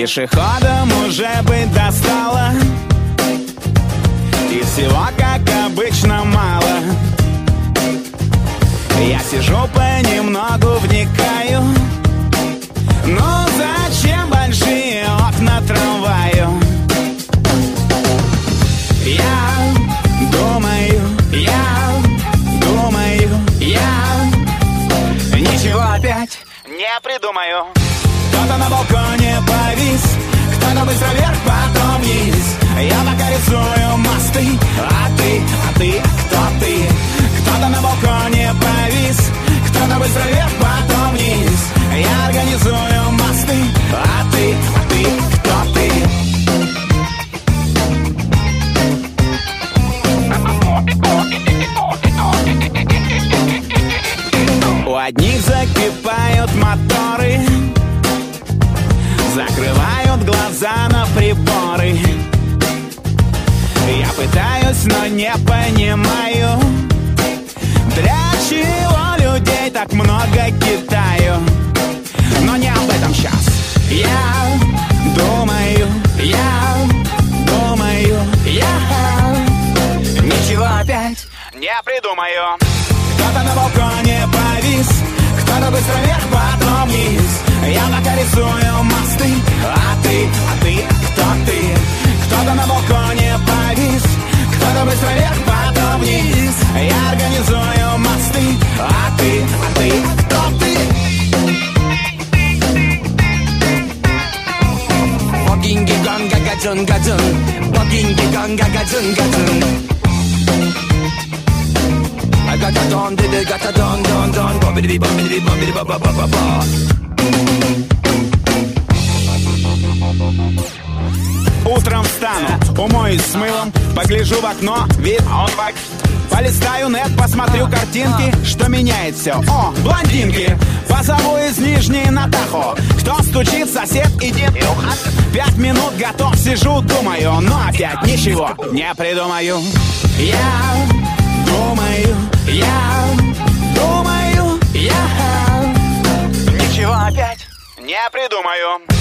Пешеходам уже быть достало, и всего, как обычно, мало. Я сижу понемногу, вникаю. Ну зачем большие окна трамваю? Я думаю, ничего опять не придумаю. Кто-то на балконе повис, кто-то быстро вверх, потом вниз. Я пока рисую мосты, а ты, кто ты? Кто-то на балконе повис, кто-то быстро вверх, потом вниз. Я организую мосты, а ты, кто ты? У одних закипают моторы, закрывают глаза на приборы. Я пытаюсь, но не понимаю, для чего людей так много Китаю. Но не об этом сейчас. Я думаю, ничего опять не придумаю. Кто-то на балконе повис, кто-то быстро вверх, потом вниз. Я пока рисую мосты, а ты, кто ты? Кто-то на балконе повис, кто-то быстро вверх, потом вниз. Я организую мосты, а ты, кто ты? Богинги гонга гаджун гаджун, богинги гонга гаджун гаджун. I got a don, did it, got a don, bobbidi bobbidi bobbidi ba ba ba ba. Утром встану, умоюсь с мылом, погляжу в окно, вид, полистаю нет, посмотрю картинки, что меняет все. О, блондинки, позову из Нижней на Тахо. Кто стучит, сосед, иди. 5 минут готов, сижу, думаю, но опять ничего не придумаю. Я думаю, ничего опять не придумаю.